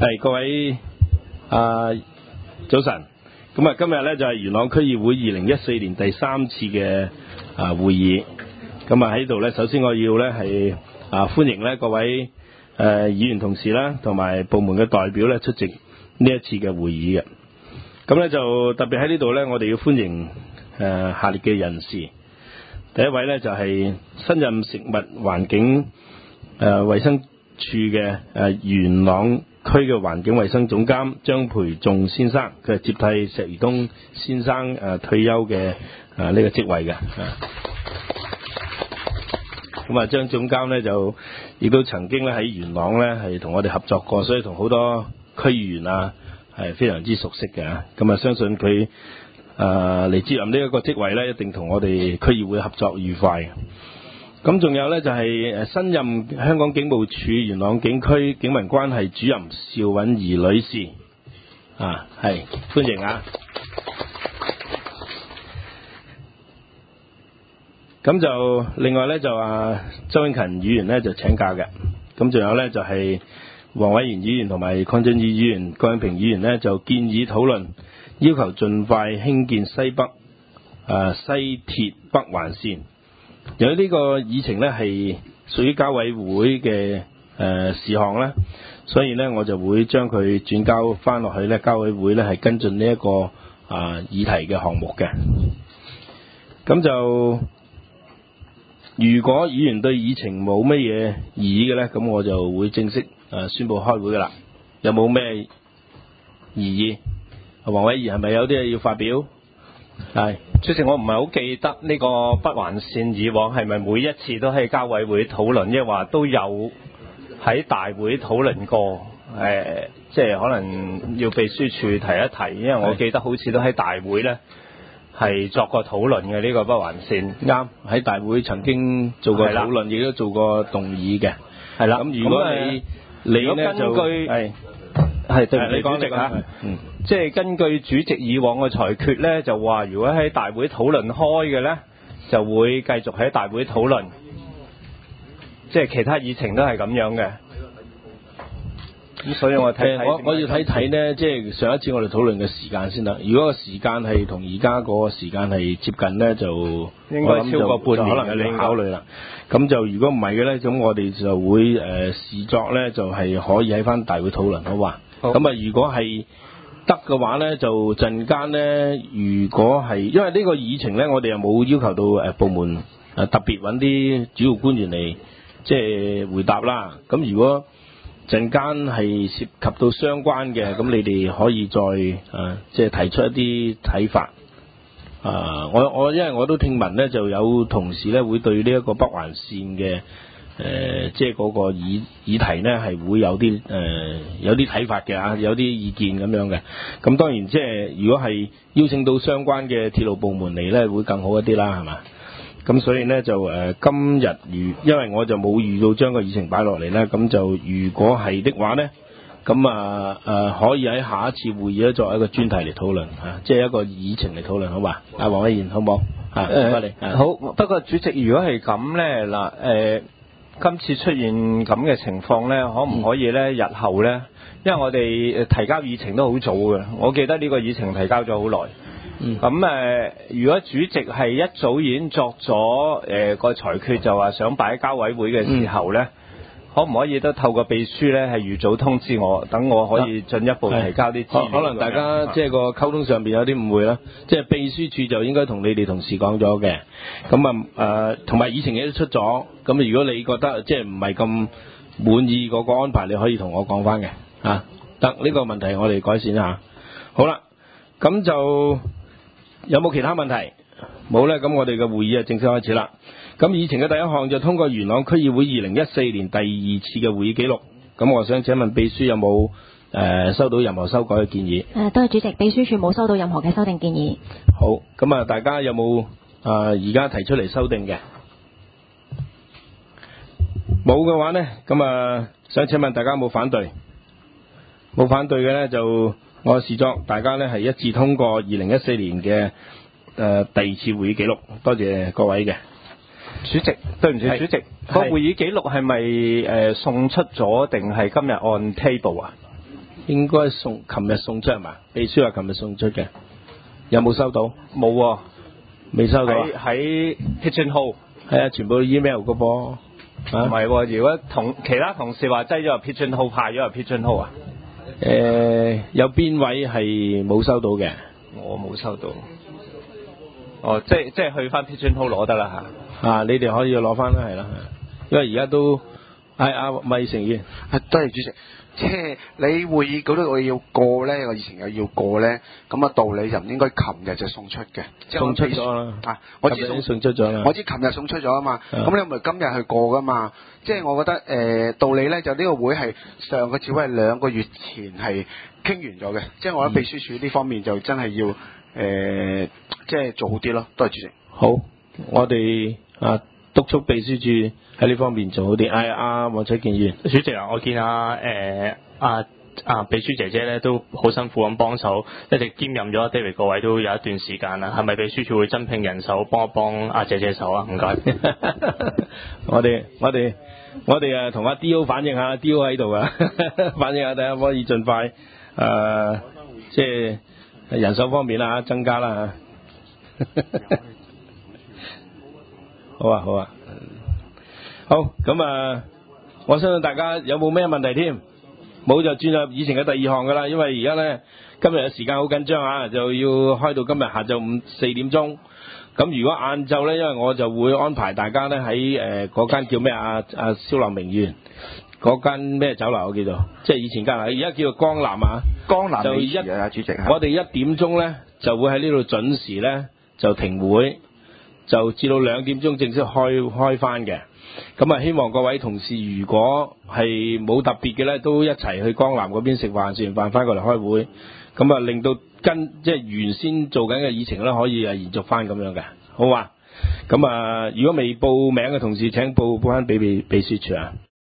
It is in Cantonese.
係各位早晨，咁啊今日咧就係元朗區議會2014年第3次嘅會議，咁啊喺度咧，首先我要咧係歡迎咧各位議員同事啦，同埋部門嘅代表咧出席呢一次嘅會議嘅。咁咧就特別喺呢度咧，我哋要歡迎下列嘅人士。第一位咧就係新任食物環境衛生署嘅元朗區嘅環境衛生總監張培仲先生，佢係接替石如東先生退休嘅呢個職位嘅。咁啊張總監咧就亦都曾經咧喺元朗咧係同我哋合作過，所以同好多區議員係非常之熟悉嘅。咁啊相信佢嚟接任呢一個職位咧，一定同我哋區議會合作愉快嘅。咁仲有咧就係新任香港警務處元朗警區警民關係主任邵韻儀女士，係歡迎啊！咁就另外咧就周永勤議員咧就請假嘅，咁仲有咧就係黃偉賢議員同埋鄺俊宇議員、郭永平議員咧就建議討論要求盡快興建西鐵北環線。由於呢個議程咧係屬於交委會嘅事項咧，所以咧我就會將佢轉交翻落去咧交委會咧係跟進呢一個議題嘅項目嘅。咁就如果議員對議程冇乜嘢異議嘅咧，咁我就會正式宣佈開會噶啦。有冇咩異議？黃偉賢係咪有啲嘢要發表？係主席，我唔係好記得呢個北環線以往係咪每一次都喺交委會討論，抑或都有喺大會討論過？即係可能要秘書處提一提，因為我記得好似都喺大會呢係作過討論嘅呢個北環線。 啱，喺大會曾經做過討論，亦都做過動議嘅。係啦，咁如果你呢就係對唔住主席嚇。 即係根據主席以往嘅裁決呢，就話如果喺大會討論開嘅呢，就會繼續喺大會討論。即係其他議程都係咁樣嘅。咁所以我睇我要睇呢，即係上一次我哋討論嘅時間先得。如果個時間係同而家嗰個時間係接近呢，就應該超過半年， 可能你考慮啦。咁就如果唔係嘅呢，咁我哋就會視作呢，就係可以喺翻大會討論，好嘛？咁啊，如果係得嘅話呢，就陣間呢，如果係因為呢個議程呢，我哋又冇要求到部門特別揾啲主要官員嚟即係回答啦。咁如果陣間係涉及到相關嘅，咁你哋可以再即係提出一啲睇法。我因為我都聽聞呢，就有同事呢會對呢一個北環線嘅即係嗰個議題呢係會有啲睇法嘅有啲意見咁樣嘅。咁當然即係如果係邀請到相關嘅鐵路部門嚟呢，會更好一啲啦，係嘛？咁所以呢，就今日因為我就冇預到將個議程擺落嚟呢，咁就如果係的話呢，咁可以喺下一次會議咧作為一個專題嚟討論即係一個議程嚟討論，好嘛？黃偉賢好唔好？唔該你。 好，不過主席如果係咁呢，今次出現咁嘅情況呢，可唔可以呢？日後呢，因為我哋提交議程都好早嘅，我記得呢個議程提交咗好耐。咁如果主席係一早已經作咗個裁決，就話想擺喺交委會嘅時候呢，可唔可以都透過秘書呢係預早通知我，等我可以進一步提交啲資料？ 可能大家即係個溝通上面有啲誤會啦。即係秘書處就應該同你哋同事講咗嘅。咁同埋議程嘢都出咗。咁如果你覺得即係唔係咁滿意嗰個安排，你可以同我講翻嘅。得呢個問題我哋改善一下。好啦，咁就有冇其他問題？冇呢，咁我哋嘅會議就正式開始啦。咁議程嘅第一項就通過元朗區議會2014年第2次嘅會議記錄。咁我想請問秘書有冇收到任何修改嘅建議？ 多謝主席，秘書處冇收到任何嘅修訂建議。 好，咁大家有冇而家提出嚟修訂嘅？冇嘅話呢，咁想請問大家有冇反對？冇反對嘅呢，就我視作大家呢係一致通過2014年嘅第2次會議記錄。多謝各位嘅。 主席，對唔住，主席，個會議記錄係咪送出咗定係今日按 table 啊？ 應該琴日送出係嘛？秘書話琴日送出嘅，有冇收到？ 冇喎， 未收到啊？ 喺 Pigeonhole 係啊，全部 email 嘅噃。 唔係喎，如果其他同事話擠咗入 Pigeonhole 派咗入 Pigeonhole 啊？ 有邊位係冇收到嘅？ 我冇收到。哦，即係去翻 Pigeonhole 攞得啦嚇。 啊，你哋可以攞翻啦，係啦，因為而家都係阿米成員。 多謝主席。即係你會議嗰度我要過咧，個議程又要過咧，咁啊道理就唔應該琴日就送出嘅。 送出咗啦。 啊，我知送出咗啦。 我知琴日送出咗啊嘛，咁你咪今日去過噶嘛？即係我覺得道理咧就呢個會係上個次會係2個月前係傾完咗嘅，即係我覺得秘書處呢方面就真係要即係做好啲咯。多謝主席。 好，我哋督促秘書處喺呢方面做好啲。黃卓健議員， 主席啊，我見秘書姐姐咧都好辛苦咁幫手，一直兼任咗 David 個位都有一段時間啦。係咪秘書處會增聘人手幫一幫阿姐姐手啊？唔該。 我哋同阿 D.O 反映下 ，D.O 喺度啊，反映下睇下可唔可以盡快即係人手方面啦增加啦好啊，好咁我相信大家有冇咩問題添？冇就轉入議程嘅第2項噶啦，因為而家咧今日嘅時間好緊張啊，就要開到今日下晝4點鐘。咁如果晏晝咧，因為我就會安排大家咧喺嗰間叫咩蕭立明園嗰間咩酒樓我叫做，即係以前間而家叫做江南啊。 江南就美廚啊，主席。 我哋1點鐘咧就會喺呢度準時咧就停會。就至到2點鐘正式開翻嘅，咁希望各位同事如果係冇特別嘅咧，都一齊去江南嗰邊食飯，食完飯翻過嚟開會，咁令到即係原先做緊嘅議程咧可以延續翻咁樣嘅，好嘛？咁如果未報名嘅同事請報翻俾秘書處啊。